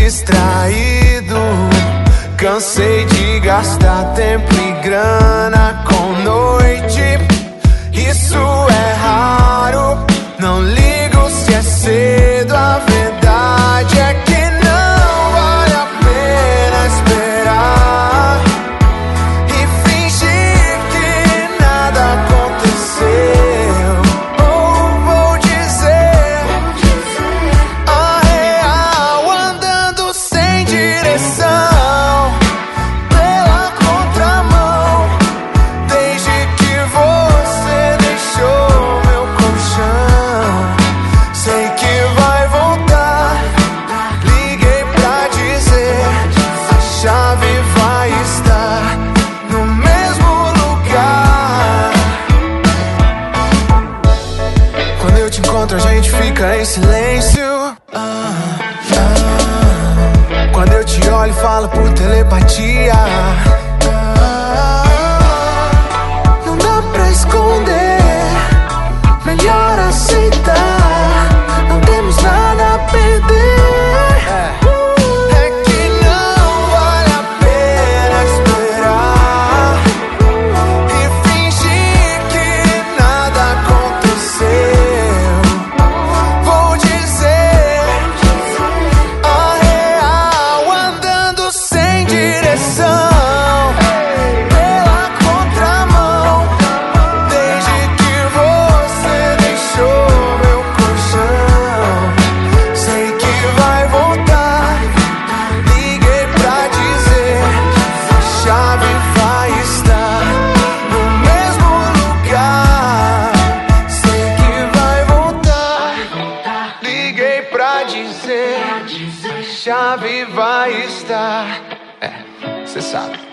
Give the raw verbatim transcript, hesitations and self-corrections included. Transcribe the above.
distraído. Cansei de gastar tempo e grana com noite. Isso é raro, não ligo se é cedo. A verdade é que não vale a pena esperar e fingir que nada aconteceu. Ou vou dizer a real, andando sem direção pela contramão, desde que você deixou meu colchão. Sei que vai voltar, liguei pra dizer a chave vai estar no mesmo lugar. Quando eu te encontro a gente fica em silêncio. Ah, ah. Quando eu te olho falo por telepatia. Ah, não dá pra esconder, melhor aceitar, não temos nada a perder. É que não vale a pena esperar e fingir que nada aconteceu. Vou dizer a real, andando sem direção pela contramão, desde que você deixou meu colchão. Sei que vai voltar, liguei pra dizer a chave vai estar no mesmo lugar. Sei que vai voltar, liguei pra dizer a chave vai estar. É, cê sabe.